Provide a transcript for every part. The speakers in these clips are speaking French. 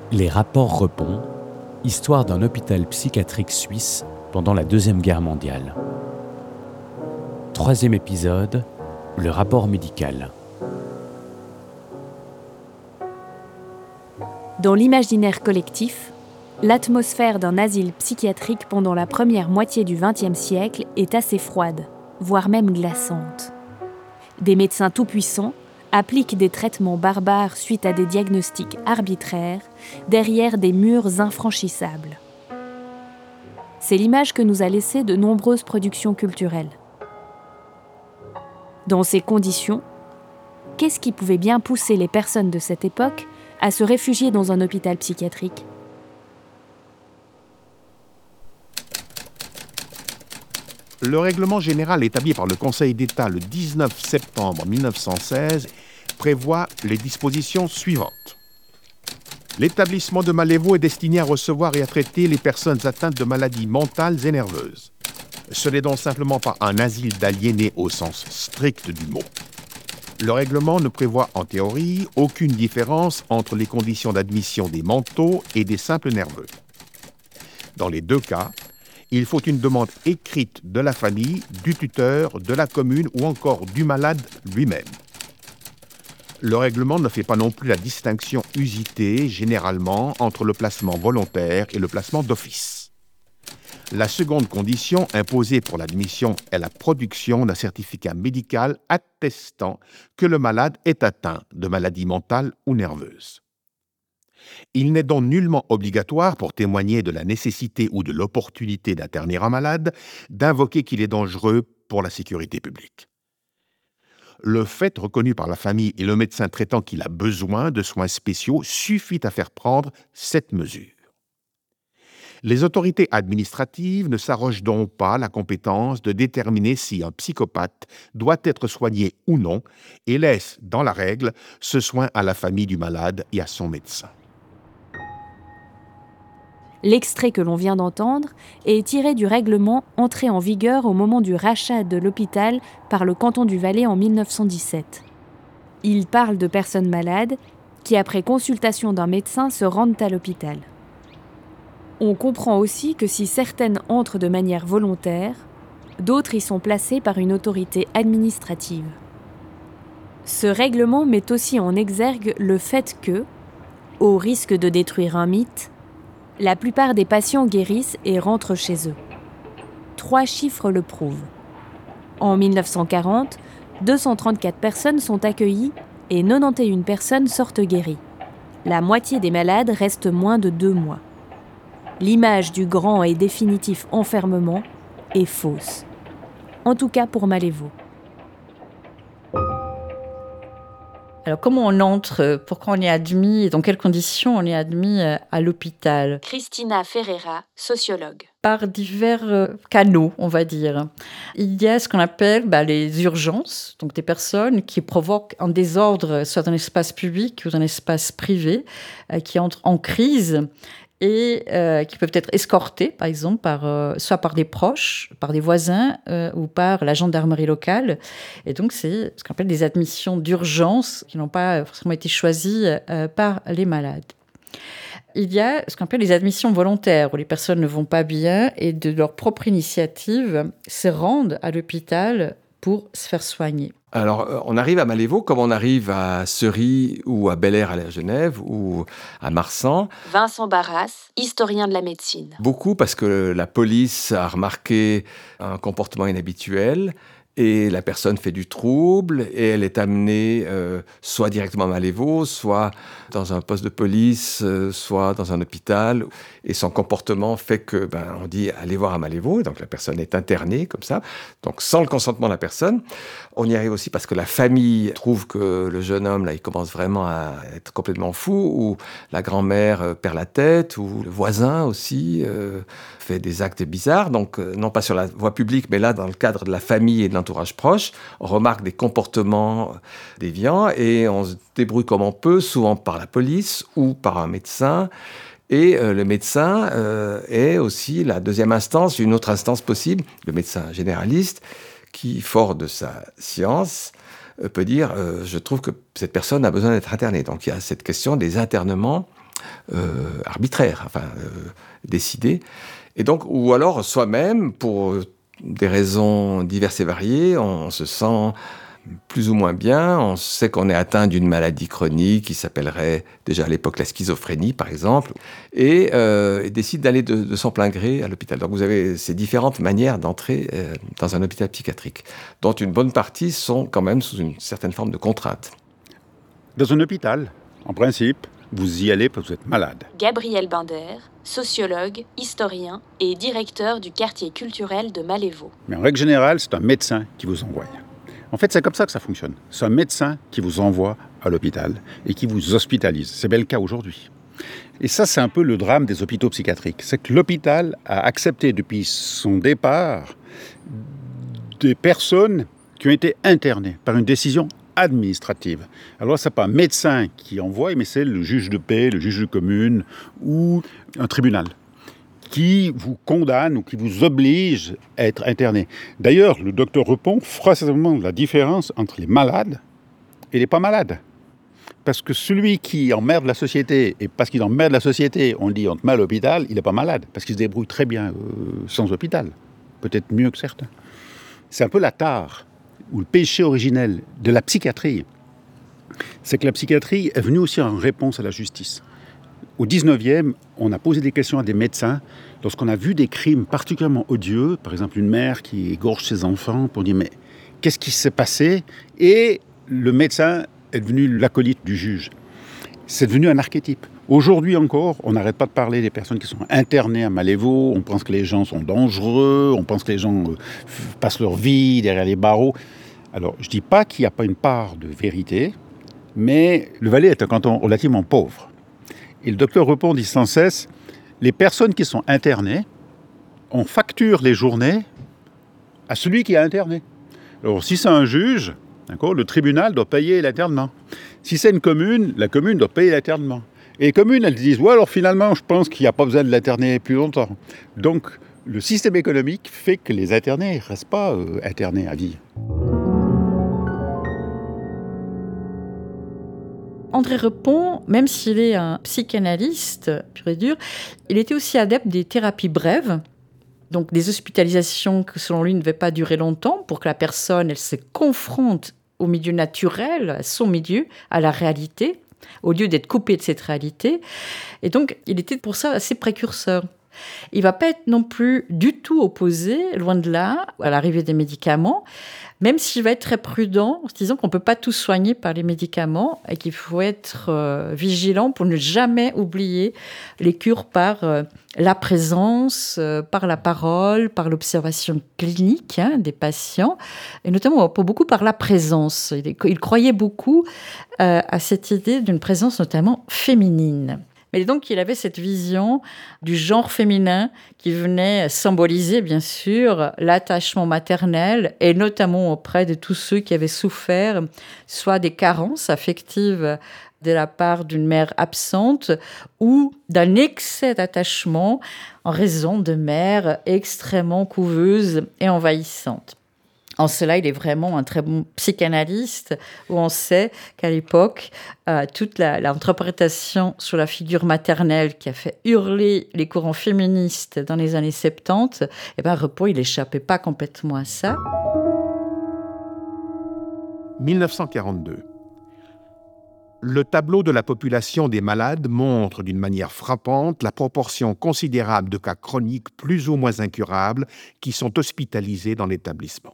Les rapports Repon, histoire d'un hôpital psychiatrique suisse pendant la Deuxième Guerre mondiale. 3e épisode, le rapport médical. Dans l'imaginaire collectif, l'atmosphère d'un asile psychiatrique pendant la première moitié du XXe siècle est assez froide, voire même glaçante. Des médecins tout-puissants appliquent des traitements barbares suite à des diagnostics arbitraires, derrière des murs infranchissables. C'est l'image que nous a laissée de nombreuses productions culturelles. Dans ces conditions, qu'est-ce qui pouvait bien pousser les personnes de cette époque à se réfugier dans un hôpital psychiatrique ? Le règlement général établi par le Conseil d'État le 19 septembre 1916 prévoit les dispositions suivantes. L'établissement de Malévo est destiné à recevoir et à traiter les personnes atteintes de maladies mentales et nerveuses. Ce n'est donc simplement pas un asile d'aliénés au sens strict du mot. Le règlement ne prévoit en théorie aucune différence entre les conditions d'admission des mentaux et des simples nerveux. Dans les deux cas, il faut une demande écrite de la famille, du tuteur, de la commune ou encore du malade lui-même. Le règlement ne fait pas non plus la distinction usitée généralement entre le placement volontaire et le placement d'office. La seconde condition imposée pour l'admission est la production d'un certificat médical attestant que le malade est atteint de maladie mentale ou nerveuse. Il n'est donc nullement obligatoire, pour témoigner de la nécessité ou de l'opportunité d'interner un malade, d'invoquer qu'il est dangereux pour la sécurité publique. Le fait reconnu par la famille et le médecin traitant qu'il a besoin de soins spéciaux suffit à faire prendre cette mesure. Les autorités administratives ne s'arrogent donc pas la compétence de déterminer si un psychopathe doit être soigné ou non et laissent, dans la règle, ce soin à la famille du malade et à son médecin. L'extrait que l'on vient d'entendre est tiré du règlement entré en vigueur au moment du rachat de l'hôpital par le canton du Valais en 1917. Il parle de personnes malades qui, après consultation d'un médecin, se rendent à l'hôpital. On comprend aussi que si certaines entrent de manière volontaire, d'autres y sont placées par une autorité administrative. Ce règlement met aussi en exergue le fait que, au risque de détruire un mythe, la plupart des patients guérissent et rentrent chez eux. 3 chiffres le prouvent. En 1940, 234 personnes sont accueillies et 91 personnes sortent guéries. La moitié des malades restent moins de 2 mois. L'image du grand et définitif enfermement est fausse. En tout cas pour Malévo. Alors, comment on entre, pourquoi on est admis et dans quelles conditions on est admis à l'hôpital ? Cristina Ferreira, sociologue. Par divers canaux, on va dire. Il y a ce qu'on appelle les urgences, donc des personnes qui provoquent un désordre, soit dans l'espace public ou dans l'espace privé, qui entrent en crise et qui peuvent être escortés, par exemple, soit par des proches, par des voisins ou par la gendarmerie locale. Et donc, c'est ce qu'on appelle des admissions d'urgence qui n'ont pas forcément été choisies par les malades. Il y a ce qu'on appelle les admissions volontaires, où les personnes ne vont pas bien et de leur propre initiative se rendent à l'hôpital pour se faire soigner. Alors, on arrive à Malévo comme on arrive à Seury ou à Bel-Air à Genève ou à Marsan. Vincent Barras, historien de la médecine. Beaucoup parce que la police a remarqué un comportement inhabituel et la personne fait du trouble et elle est amenée soit directement à Malévo, soit dans un poste de police, soit dans un hôpital. Et son comportement fait que, on dit allez voir à Malévo, donc la personne est internée comme ça, donc sans le consentement de la personne. On y arrive aussi parce que la famille trouve que le jeune homme, là, il commence vraiment à être complètement fou, ou la grand-mère perd la tête, ou le voisin aussi fait des actes bizarres. Donc, non pas sur la voie publique, mais là, dans le cadre de la famille et de l'entourage proche, on remarque des comportements déviants et on se débrouille comme on peut, souvent par la police ou par un médecin. Et le médecin est aussi la deuxième instance, une autre instance possible, le médecin généraliste, qui, fort de sa science, peut dire je trouve que cette personne a besoin d'être internée. Donc il y a cette question des internements arbitraire, décidé. Et donc, ou alors soi-même, pour des raisons diverses et variées, on se sent plus ou moins bien, on sait qu'on est atteint d'une maladie chronique qui s'appellerait déjà à l'époque la schizophrénie par exemple, et décide d'aller de son plein gré à l'hôpital. Donc vous avez ces différentes manières d'entrer dans un hôpital psychiatrique, dont une bonne partie sont quand même sous une certaine forme de contrainte. Dans un hôpital, en principe, vous y allez parce que vous êtes malade. Gabriel Binder, sociologue, historien et directeur du quartier culturel de Malévo. Mais en règle générale, c'est un médecin qui vous envoie. En fait, c'est comme ça que ça fonctionne. C'est un médecin qui vous envoie à l'hôpital et qui vous hospitalise. C'est bien le cas aujourd'hui. Et ça, c'est un peu le drame des hôpitaux psychiatriques. C'est que l'hôpital a accepté depuis son départ des personnes qui ont été internées par une décision administrative. Alors, ce n'est pas un médecin qui envoie, mais c'est le juge de paix, le juge de commune ou un tribunal qui vous condamne ou qui vous oblige à être interné. D'ailleurs, le docteur Repon fera certainement la différence entre les malades et les pas malades. Parce que celui qui emmerde la société, et parce qu'il emmerde la société, on dit on te met à l'hôpital, il n'est pas malade, parce qu'il se débrouille très bien sans hôpital. Peut-être mieux que certains. C'est un peu la tare, ou le péché originel de la psychiatrie. C'est que la psychiatrie est venue aussi en réponse à la justice. Au 19e, on a posé des questions à des médecins lorsqu'on a vu des crimes particulièrement odieux, par exemple une mère qui égorge ses enfants, pour dire mais qu'est-ce qui s'est passé ? Et le médecin est devenu l'acolyte du juge. C'est devenu un archétype. Aujourd'hui encore, on n'arrête pas de parler des personnes qui sont internées à Malévo, on pense que les gens sont dangereux, on pense que les gens passent leur vie derrière les barreaux. Alors, je ne dis pas qu'il n'y a pas une part de vérité, mais le Valais est un canton relativement pauvre. Et le docteur Repon dit sans cesse, les personnes qui sont internées, on facture les journées à celui qui a interné. Alors si c'est un juge, d'accord, le tribunal doit payer l'internement. Si c'est une commune, la commune doit payer l'internement. Et les communes, elles disent, ouais, alors finalement, je pense qu'il n'y a pas besoin de l'interner plus longtemps. Donc le système économique fait que les internés ne restent pas internés à vie. André Repon, même s'il est un psychanalyste pur et dur, il était aussi adepte des thérapies brèves, donc des hospitalisations que selon lui ne devaient pas durer longtemps pour que la personne elle se confronte au milieu naturel, à son milieu, à la réalité, au lieu d'être coupé de cette réalité. Et donc, il était pour ça assez précurseur. Il ne va pas être non plus du tout opposé, loin de là, à l'arrivée des médicaments, même s'il va être très prudent, en se disant qu'on ne peut pas tout soigner par les médicaments et qu'il faut être vigilant pour ne jamais oublier les cures par la présence, par la parole, par l'observation clinique des patients, et notamment pour beaucoup par la présence. Il croyait beaucoup à cette idée d'une présence notamment féminine. Mais donc, il avait cette vision du genre féminin qui venait symboliser, bien sûr, l'attachement maternel et notamment auprès de tous ceux qui avaient souffert soit des carences affectives de la part d'une mère absente ou d'un excès d'attachement en raison de mères extrêmement couveuses et envahissantes. En cela, il est vraiment un très bon psychanalyste, où on sait qu'à l'époque, toute l'interprétation sur la figure maternelle qui a fait hurler les courants féministes dans les années 70, Repon, il n'échappait pas complètement à ça. 1942. Le tableau de la population des malades montre d'une manière frappante la proportion considérable de cas chroniques plus ou moins incurables qui sont hospitalisés dans l'établissement.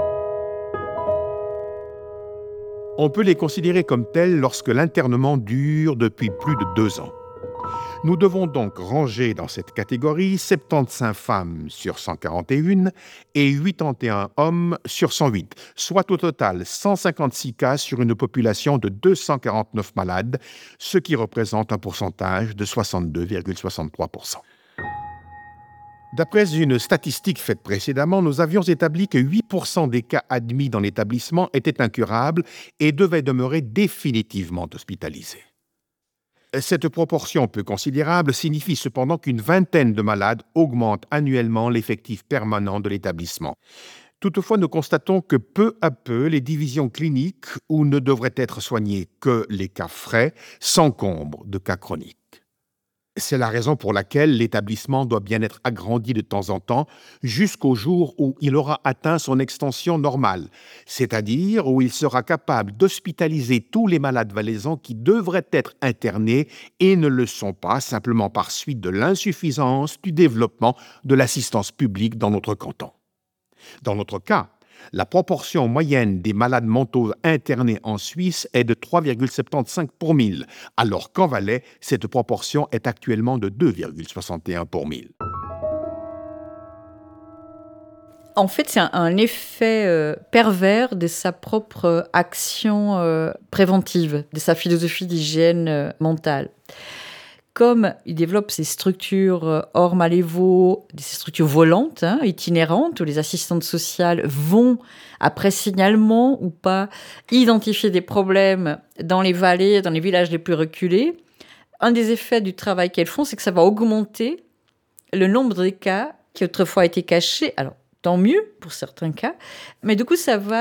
On peut les considérer comme tels lorsque l'internement dure depuis plus de 2 ans. Nous devons donc ranger dans cette catégorie 75 femmes sur 141 et 81 hommes sur 108, soit au total 156 cas sur une population de 249 malades, ce qui représente un pourcentage de 62,63%. D'après une statistique faite précédemment, nous avions établi que 8% des cas admis dans l'établissement étaient incurables et devaient demeurer définitivement hospitalisés. Cette proportion peu considérable signifie cependant qu'une vingtaine de malades augmente annuellement l'effectif permanent de l'établissement. Toutefois, nous constatons que peu à peu, les divisions cliniques où ne devraient être soignés que les cas frais s'encombrent de cas chroniques. C'est la raison pour laquelle l'établissement doit bien être agrandi de temps en temps jusqu'au jour où il aura atteint son extension normale, c'est-à-dire où il sera capable d'hospitaliser tous les malades valaisans qui devraient être internés et ne le sont pas simplement par suite de l'insuffisance du développement de l'assistance publique dans notre canton. Dans notre cas, la proportion moyenne des malades mentaux internés en Suisse est de 3,75 pour 1000, alors qu'en Valais, cette proportion est actuellement de 2,61 pour 1000. En fait, c'est un effet pervers de sa propre action préventive, de sa philosophie d'hygiène mentale. Comme il développe ces structures hors Malévo, ces structures volantes, itinérantes, où les assistantes sociales vont, après signalement ou pas, identifier des problèmes dans les vallées, dans les villages les plus reculés, un des effets du travail qu'elles font, c'est que ça va augmenter le nombre de cas qui autrefois étaient cachés. Alors, tant mieux pour certains cas, mais du coup,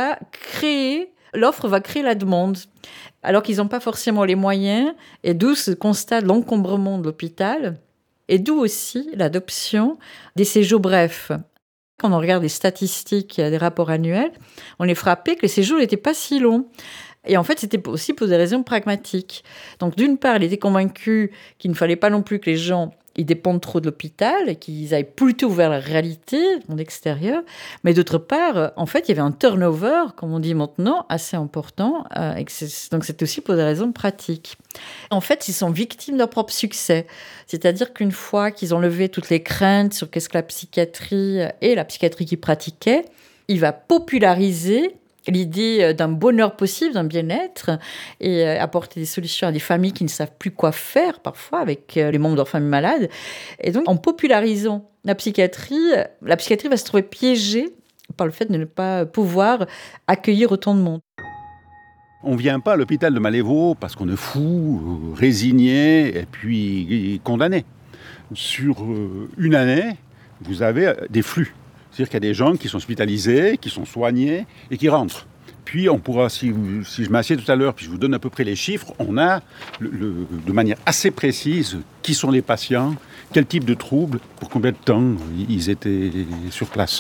l'offre va créer la demande, alors qu'ils n'ont pas forcément les moyens, et d'où ce constat de l'encombrement de l'hôpital, et d'où aussi l'adoption des séjours brefs. Quand on regarde les statistiques des rapports annuels, on est frappé que les séjours n'étaient pas si longs. Et en fait, c'était aussi pour des raisons pragmatiques. Donc, d'une part, il était convaincu qu'il ne fallait pas non plus que les gens ils dépendent trop de l'hôpital et qu'ils aillent plutôt vers la réalité, le monde extérieur. Mais d'autre part, en fait, il y avait un turnover, comme on dit maintenant, assez important. Donc, c'est aussi pour des raisons pratiques. En fait, ils sont victimes de leur propre succès. C'est-à-dire qu'une fois qu'ils ont levé toutes les craintes sur qu'est-ce que la psychiatrie et la psychiatrie qu'ils pratiquaient, il va populariser l'idée d'un bonheur possible, d'un bien-être, et apporter des solutions à des familles qui ne savent plus quoi faire, parfois, avec les membres de leur famille malade. Et donc, en popularisant la psychiatrie va se trouver piégée par le fait de ne pas pouvoir accueillir autant de monde. On ne vient pas à l'hôpital de Malévo parce qu'on est fou, résigné et puis condamné. Sur une année, vous avez des flux. C'est-à-dire qu'il y a des gens qui sont hospitalisés, qui sont soignés et qui rentrent. Puis on pourra, si je m'assieds tout à l'heure, puis je vous donne à peu près les chiffres, on a de manière assez précise qui sont les patients, quel type de troubles, pour combien de temps ils étaient sur place.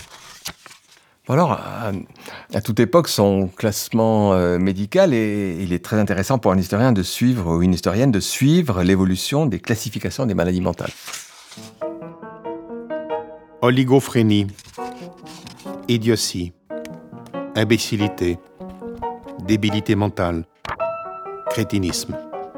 Alors, à toute époque, son classement médical, il est très intéressant pour un historien de suivre, ou une historienne de suivre l'évolution des classifications des maladies mentales. Oligophrénie, idiotie, imbécilité, débilité mentale, crétinisme.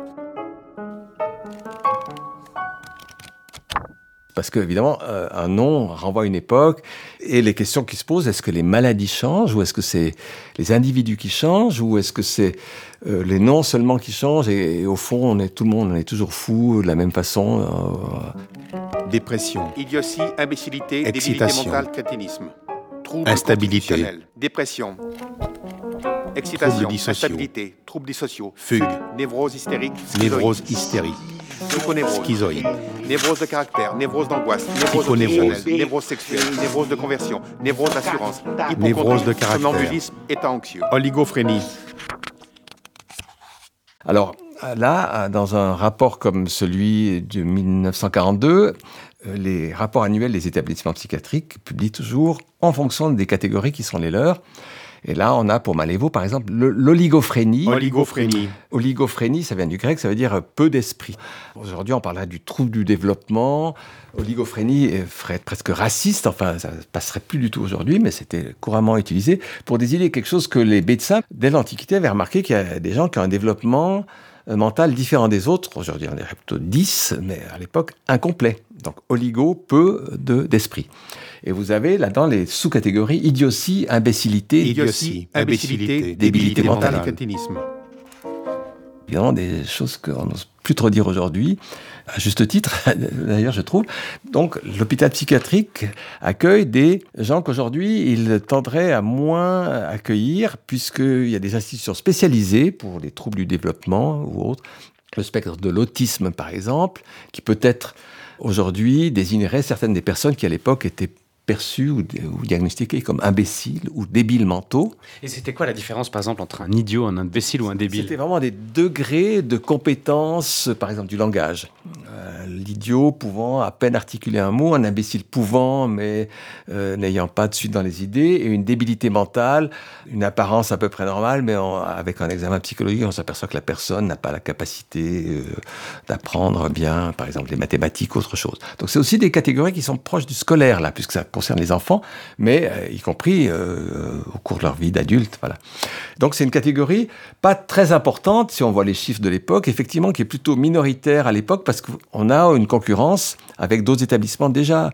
Parce qu'évidemment, un nom renvoie à une époque, et les questions qui se posent, est-ce que les maladies changent, ou est-ce que c'est les individus qui changent, ou est-ce que c'est les noms seulement qui changent, et au fond, tout le monde on est toujours fou de la même façon. Dépression, idiotie, imbécilité, excitation, débilité mentale, crétinisme. Troubles instabilité, constitutionnels, dépression, excitation, troubles dissociaux, instabilité, troubles dissociaux, fugue, névrose hystérique, névrose hystérique, psychonévrose, schizoïde, névrose de caractère, névrose d'angoisse, névrose psychonévrose, obsessionnelle, névrose sexuelle, névrose de conversion, névrose d'assurance, névrose de caractère, somnambulisme, état anxieux. oligophénie. Alors là, dans un rapport comme celui de 1942, les rapports annuels des établissements psychiatriques publient toujours en fonction des catégories qui sont les leurs. Et là, on a pour Malévo, par exemple, l'oligophénie. Oligophénie. Oligophénie, ça vient du grec, ça veut dire peu d'esprit. Aujourd'hui, on parlerait du trouble du développement. Oligophénie ferait être presque raciste, enfin, ça ne passerait plus du tout aujourd'hui, mais c'était couramment utilisé pour désigner quelque chose que les médecins, dès l'Antiquité, avaient remarqué qu'il y a des gens qui ont un développement mental différent des autres. Aujourd'hui, on dirait plutôt 10, mais à l'époque, incomplet. Donc, oligo, peu d'esprit. Et vous avez là-dedans les sous-catégories idiotie, Idiotie, imbécilité, débilité mentale, crétinisme. Évidemment, des choses qu'on n'ose plus trop dire aujourd'hui, à juste titre, d'ailleurs, je trouve. Donc, l'hôpital psychiatrique accueille des gens qu'aujourd'hui, il tendrait à moins accueillir, puisqu'il y a des institutions spécialisées pour les troubles du développement ou autres. Le spectre de l'autisme, par exemple, qui peut-être, aujourd'hui, désignerait certaines des personnes qui, à l'époque, étaient perçus ou diagnostiqués comme imbéciles ou débiles mentaux. Et c'était quoi la différence, par exemple, entre un idiot, un imbécile ou un débile ? C'était vraiment des degrés de compétence, par exemple, du langage. l'idiot pouvant à peine articuler un mot, un imbécile pouvant, mais n'ayant pas de suite dans les idées, et une débilité mentale, une apparence à peu près normale, mais avec un examen psychologique, on s'aperçoit que la personne n'a pas la capacité d'apprendre bien, par exemple, les mathématiques ou autre chose. Donc c'est aussi des catégories qui sont proches du scolaire, là, puisque ça concerne les enfants, mais y compris au cours de leur vie d'adulte. Voilà. Donc c'est une catégorie pas très importante, si on voit les chiffres de l'époque, effectivement, qui est plutôt minoritaire à l'époque, parce qu'on a une concurrence avec d'autres établissements déjà.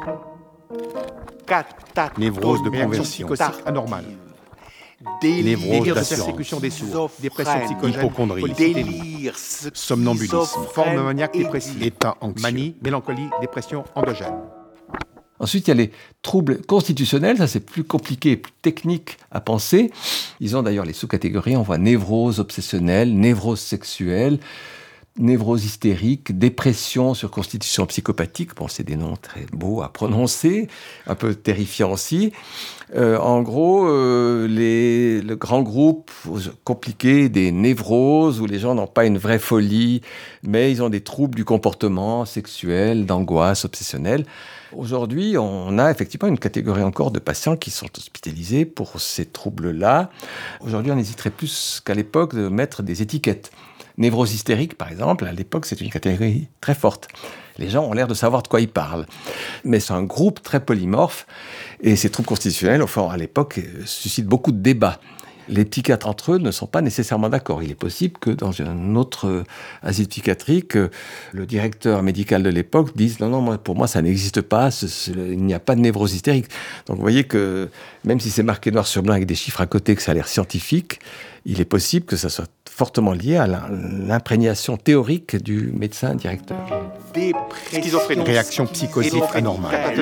Névrose de conversion, anormale. Névrose de persécution des sourds, dépression psychogène, hypocondrie, polycythémie, somnambulisme, forme maniaque dépressive, état anxieux, manie, mélancolie, dépression endogène. Ensuite, il y a les troubles constitutionnels, ça c'est plus compliqué, plus technique à penser. Ils ont d'ailleurs les sous-catégories, on voit névrose obsessionnelle, névrose sexuelle, névrose hystérique, dépression sur constitution psychopathique. Bon, c'est des noms très beaux à prononcer, un peu terrifiants aussi. En gros, le grand groupe compliqué des névroses, où les gens n'ont pas une vraie folie, mais ils ont des troubles du comportement sexuel, d'angoisse obsessionnelle. Aujourd'hui, on a effectivement une catégorie encore de patients qui sont hospitalisés pour ces troubles-là. Aujourd'hui, on hésiterait plus qu'à l'époque de mettre des étiquettes. Névrose hystérique, par exemple, à l'époque, c'est une catégorie très forte. Les gens ont l'air de savoir de quoi ils parlent. Mais c'est un groupe très polymorphe. Et ces troubles constitutionnels, enfin, à l'époque, suscitent beaucoup de débats. Les psychiatres entre eux ne sont pas nécessairement d'accord. Il est possible que dans un autre asile psychiatrique, le directeur médical de l'époque dise « Non, pour moi, ça n'existe pas, il n'y a pas de névrose hystérique ». Donc vous voyez que, même si c'est marqué noir sur blanc avec des chiffres à côté, que ça a l'air scientifique, il est possible que ça soit fortement lié à l'imprégnation théorique du médecin directeur. Schizophrénie, réaction psychotique anormale,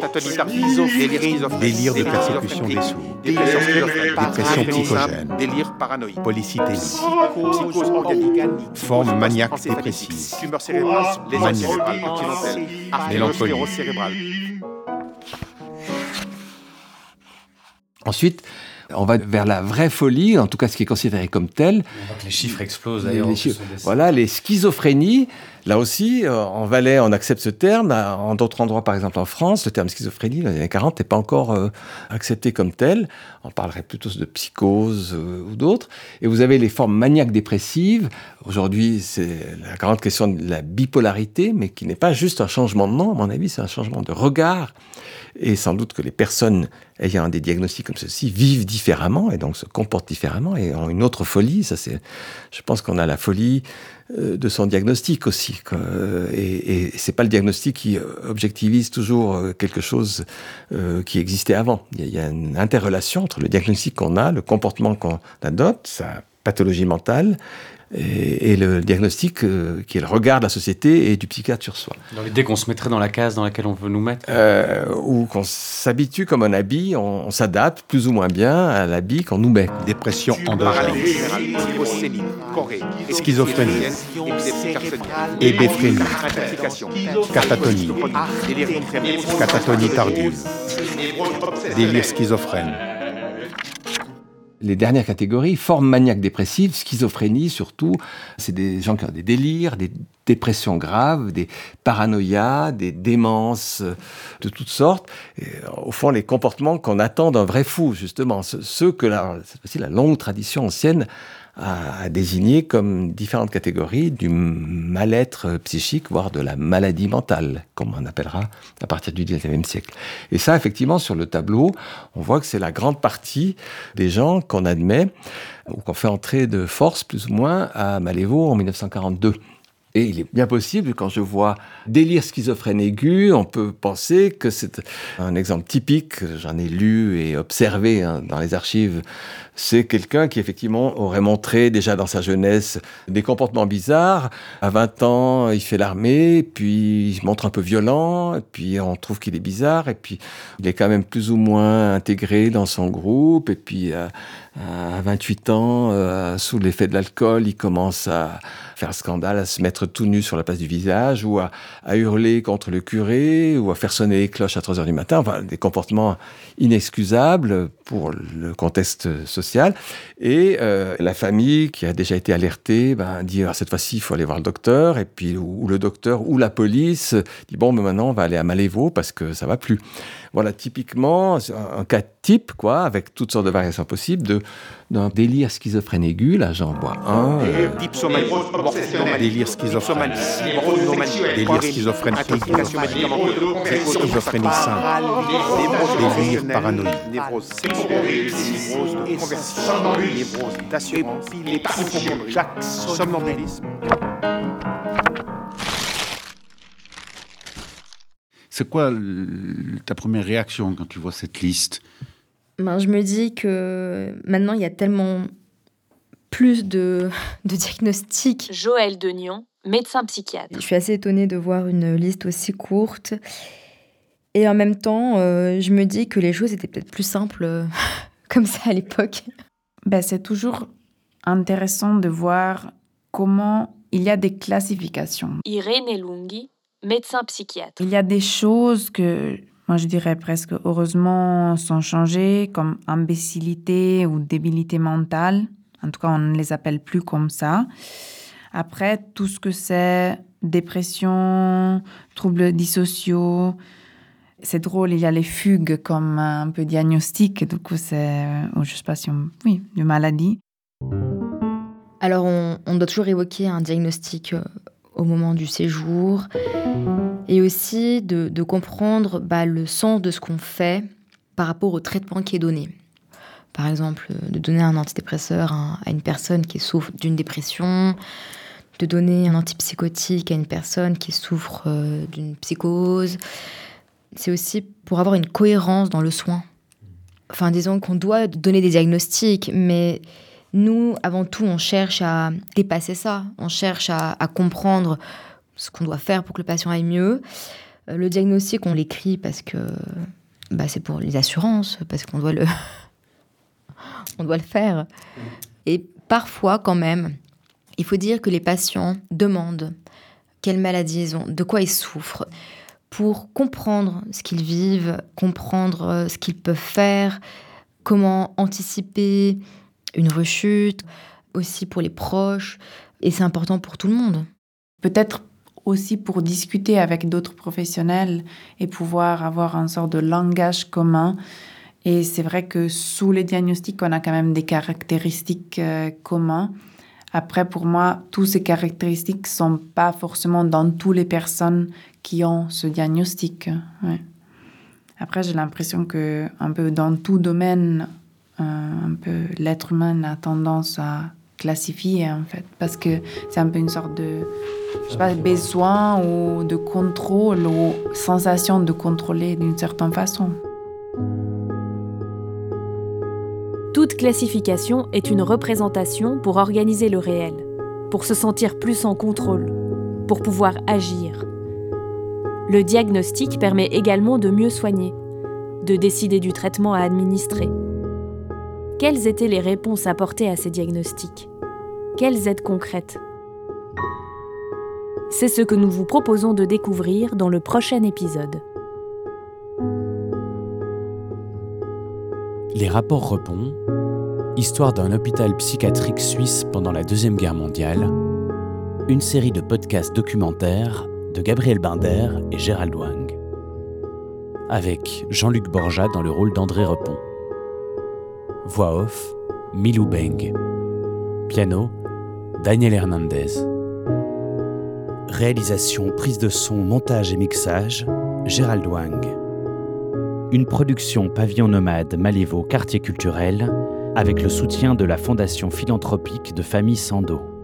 délire de persécution des sourds, dépression psychogène, délire paranoïque, polycythémie, psychose organique, forme maniaque dépressive, tumeur cérébrale, lésion cérébrale, mélancolie cérébrale. Ensuite, on va vers la vraie folie, en tout cas ce qui est considéré comme tel. On voit que les chiffres explosent d'ailleurs. Voilà, les schizophrénies. Là aussi, en Valais, on accepte ce terme. En d'autres endroits, par exemple en France, le terme schizophrénie, dans les années 40, n'est pas encore accepté comme tel. On parlerait plutôt de psychose ou d'autres. Et vous avez les formes maniaques dépressives. Aujourd'hui, c'est la grande question de la bipolarité, mais qui n'est pas juste un changement de nom. À mon avis, c'est un changement de regard. Et sans doute que les personnes ayant des diagnostics comme ceci vivent différemment et donc se comportent différemment et ont une autre folie. Ça, je pense qu'on a la folie de son diagnostic aussi. Et c'est pas le diagnostic qui objectivise toujours quelque chose qui existait avant. Il y a une interrelation entre le diagnostic qu'on a, le comportement qu'on adopte, sa pathologie mentale, et le diagnostic qui est le regard de la société et du psychiatre sur soi. Dans l'idée qu'on se mettrait dans la case dans laquelle on veut nous mettre ou qu'on s'habitue comme un habit, on s'adapte plus ou moins bien à l'habit qu'on nous met. Dépression endogène, schizophrénie, hébéphrénie, catatonie, catatonie tardive, délire schizophrène. Les dernières catégories, formes maniaques dépressives, schizophrénie surtout, c'est des gens qui ont des délires, des dépressions graves, des paranoïas, des démences de toutes sortes. Et, au fond, les comportements qu'on attend d'un vrai fou, justement, ceux que la longue tradition ancienne a désigné comme différentes catégories du mal-être psychique, voire de la maladie mentale, comme on appellera à partir du XIXe siècle. Et ça, effectivement, sur le tableau, on voit que c'est la grande partie des gens qu'on admet, ou qu'on fait entrer de force, plus ou moins, à Malévo en 1942. Et il est bien possible, quand je vois délire schizophrène aigu, on peut penser que c'est un exemple typique, j'en ai lu et observé dans les archives. C'est quelqu'un qui, effectivement, aurait montré déjà dans sa jeunesse des comportements bizarres. À 20 ans, il fait l'armée, puis il se montre un peu violent, et puis on trouve qu'il est bizarre, et puis il est quand même plus ou moins intégré dans son groupe, et puis à 28 ans, sous l'effet de l'alcool, il commence à faire scandale, à se mettre tout nu sur la place du visage, ou à hurler contre le curé, ou à faire sonner les cloches à 3h du matin. Enfin, des comportements inexcusables pour le contexte social. Et la famille, qui a déjà été alertée, dit cette fois-ci, il faut aller voir le docteur. Et puis, ou le docteur ou la police dit bon, mais maintenant, on va aller à Malévo parce que ça va plus. Voilà, typiquement, un cas type, quoi, avec toutes sortes de variations possibles, d'un délire schizophrène aigu. Là, j'en vois un. Délire schizophrène. Délire schizophrène aigu. Schizophrénie simple. Délire paranoïde. Névrose sexuelle, névrose de conversion, névrose d'assurance, épilepsie, somnambulisme. C'est quoi ta première réaction quand tu vois cette liste ? Je me dis que maintenant, il y a tellement plus de diagnostics. Joëlle Denion, médecin psychiatre. Je suis assez étonnée de voir une liste aussi courte. Et en même temps, je me dis que les choses étaient peut-être plus simples comme ça à l'époque. C'est toujours intéressant de voir comment il y a des classifications. Irène Elunghi, médecin psychiatre. Il y a des choses que, moi je dirais presque heureusement, sont changées, comme imbécilité ou débilité mentale. En tout cas, on ne les appelle plus comme ça. Après, tout ce que c'est dépression, troubles dissociaux, c'est drôle, il y a les fugues comme un peu diagnostic, du coup c'est, je sais pas si une maladie. Alors on doit toujours évoquer un diagnostic au moment du séjour et aussi de comprendre le sens de ce qu'on fait par rapport au traitement qui est donné. Par exemple, de donner un antidépresseur à une personne qui souffre d'une dépression, de donner un antipsychotique à une personne qui souffre d'une psychose. C'est aussi pour avoir une cohérence dans le soin. Enfin, disons qu'on doit donner des diagnostics, mais nous, avant tout, on cherche à dépasser ça. On cherche à comprendre ce qu'on doit faire pour que le patient aille mieux. Le diagnostic, on l'écrit parce que c'est pour les assurances, parce qu'on doit on doit le faire. Et parfois, quand même, il faut dire que les patients demandent quelle maladie ils ont, de quoi ils souffrent, pour comprendre ce qu'ils vivent, comprendre ce qu'ils peuvent faire, comment anticiper une rechute, aussi pour les proches. Et c'est important pour tout le monde. Peut-être aussi pour discuter avec d'autres professionnels et pouvoir avoir une sorte de langage commun. Et c'est vrai que sous les diagnostics, on a quand même des caractéristiques communes. Après, pour moi, toutes ces caractéristiques ne sont pas forcément dans toutes les personnes qui ont ce diagnostic. Ouais. Après, j'ai l'impression que un peu dans tout domaine, un peu l'être humain a tendance à classifier, en fait, parce que c'est un peu une sorte de, besoin ou de contrôle ou sensation de contrôler d'une certaine façon. Toute classification est une représentation pour organiser le réel, pour se sentir plus en contrôle, pour pouvoir agir. Le diagnostic permet également de mieux soigner, de décider du traitement à administrer. Quelles étaient les réponses apportées à ces diagnostics ? Quelles aides concrètes ? C'est ce que nous vous proposons de découvrir dans le prochain épisode. Les rapports Repon, histoire d'un hôpital psychiatrique suisse pendant la Deuxième Guerre mondiale, une série de podcasts documentaires de Gabriel Binder et Gérald Wang, avec Jean-Luc Borja dans le rôle d'André Repon. Voix off, Milou Beng. Piano, Daniel Hernandez. Réalisation, prise de son, montage et mixage, Gérald Wang. Une production Pavillon Nomade Malévo Quartier Culturel avec le soutien de la Fondation philanthropique de Famille Sando.